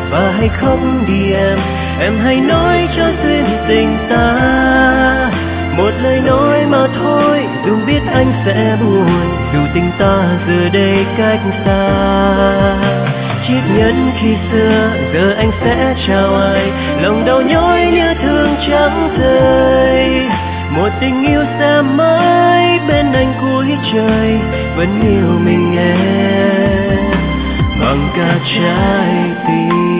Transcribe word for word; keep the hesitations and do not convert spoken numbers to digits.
và hãy không đi em, em hãy nói cho duyên tình ta một lời nói mà thôi, dù biết anh sẽ buồn, dù tình ta giờ đây cách xa. Chiếc nhẫn khi xưa giờ anh sẽ chào ai, lòng đau nhói nhớ thương chẳng rơi. Một tình yêu sẽ mãi bên anh cuối trời, vẫn yêu mình em bằng cả trái tim.